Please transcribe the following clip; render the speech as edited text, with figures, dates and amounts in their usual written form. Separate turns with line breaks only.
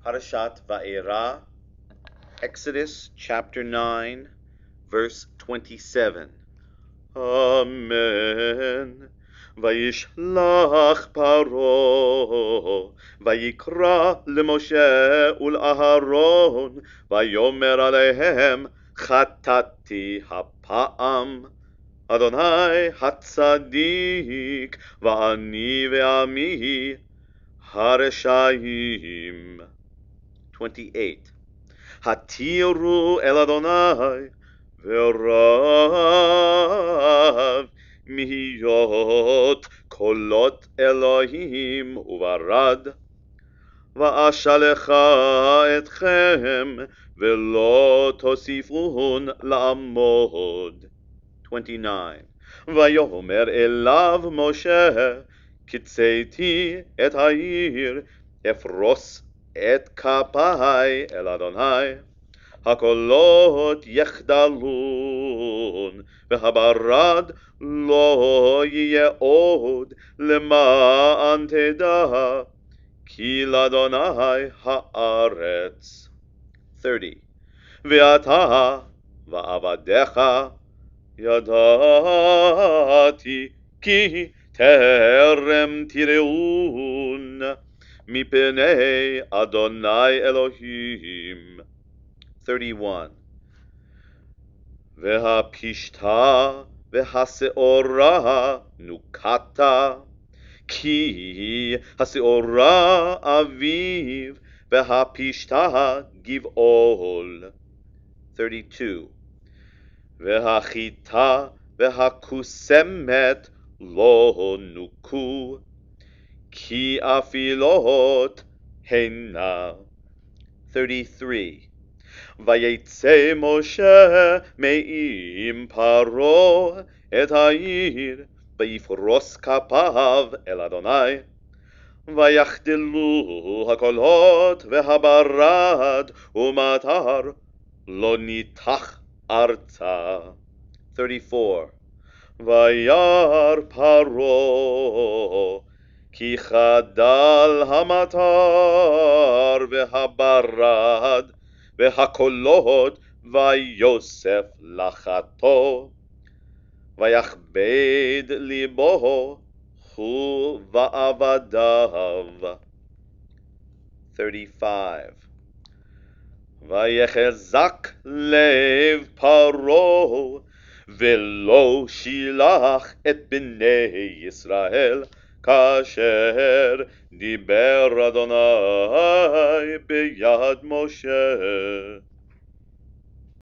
Parashat Va'era, Exodus chapter 9, verse 27. Amen. Vayishlach Paro, Vayikra leMoshe ul'Aharon, Vayomer alehem, Chatati hapa'am, Adonai hatzadik, Va'ani ve'ami, Hareshayim. 28. Hatiru el Adonai v'rav mihiyot kolot Elohim uvarad va'ashalecha etchem v'lo tosifun la'amod. 29. Vayomer elav Moshe kitzeiti et ha'ir efros את כפיי אל אדוני, הקולות יחדלון, והברד לא יהיה עוד, למען תדע, כי לאדוני הארץ. 30. ואתה ועבדיך ידעתי, כי טרם תראון, מפני אדוני אלוהים. 31. והפשתה והשעורה נוקת, כי השעורה אביב, והפשתה גבעול. 32. והחיטה והקוסמת לא נוקו, כי אפילות הנה. 33. ויצא משה מעם פרעה את העיר, ויפרוס כפיו אל אדוני, ויחדלו הקולות והברד ומטר לא ניתח ארצה. 34. וירא פרעה כי חדל המטר והברד והקולות, ויוסף לחתו, ויכבד ליבו הוא ועבדיו. 35. ויחזק לב פרעה, ולא שילח את בני ישראל, כאשר דיבר אדוני ביד משה.